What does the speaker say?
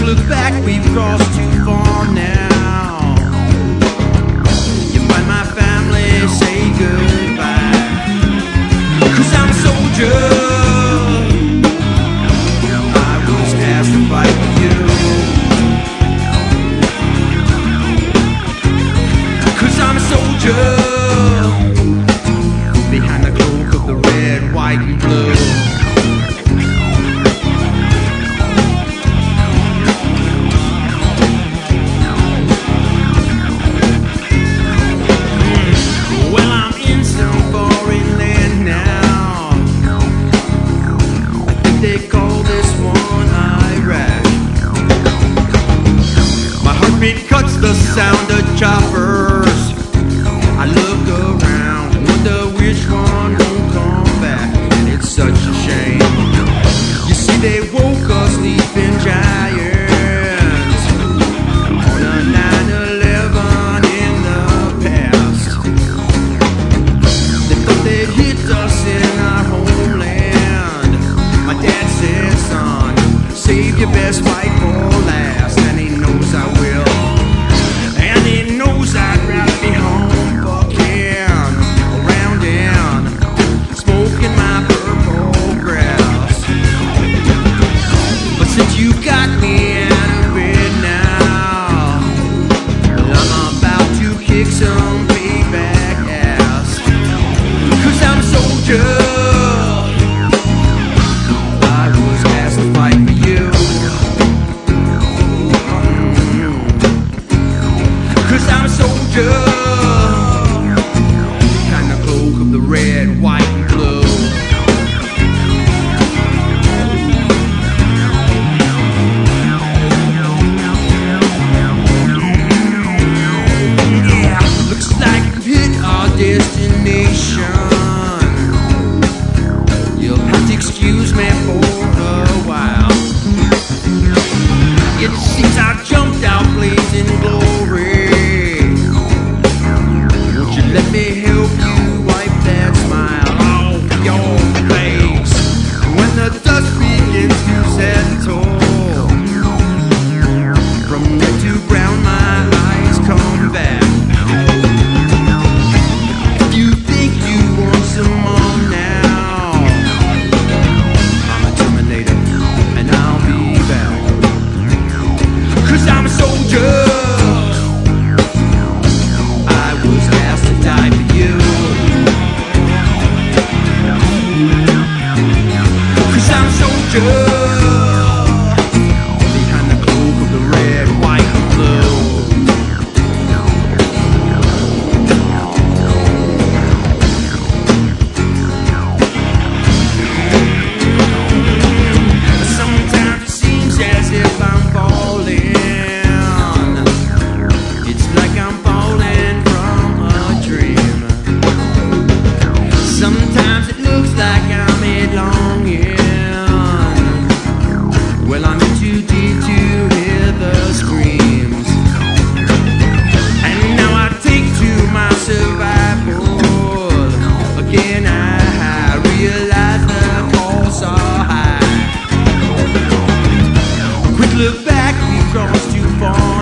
look back, we've crossed too far now. You find my family, say goodbye. 'Cause I'm a soldier, I was asked to fight for you. 'Cause I'm a soldier, behind the cloak of the red, white and blue. They call this one Iraq. My heartbeat cuts the sound of choppers. I look around, wonder which one won't come back. It's such a shame. You see, they woke us sleeping giants on a 9/11 in the past. They thought they'd hit us in our homeland. My dad said, son, save your best fight for last. And he knows I will. And he knows I'd rather be home fucking around and smoking my purple grass. But since you got me out of bed now, I'm about to kick some payback ass. 'Cause I'm a soldier, kind of cloak of the red, white and blue. Yeah, looks like we've hit our destination. You'll have to excuse me for a while. It seems I jumped out blazing glory. Let me help you wipe that smile off your face. When the dust begins to settle, from red to brown my eyes come back. If you think you want some more now, I'm a Terminator and I'll be back. 'Cause I'm a soldier, die for you. 'Cause I'm a soldier, behind the cloak of the red, white and blue. Sometimes it seems as if I'm falling. It's like I'm falling from a dream. Sometimes it looks like I'm headlong in. Well, I'm in too deep to hear the screams. And now I take to my survival. Again I realize the costs are high. A quick look back, we crossed too far.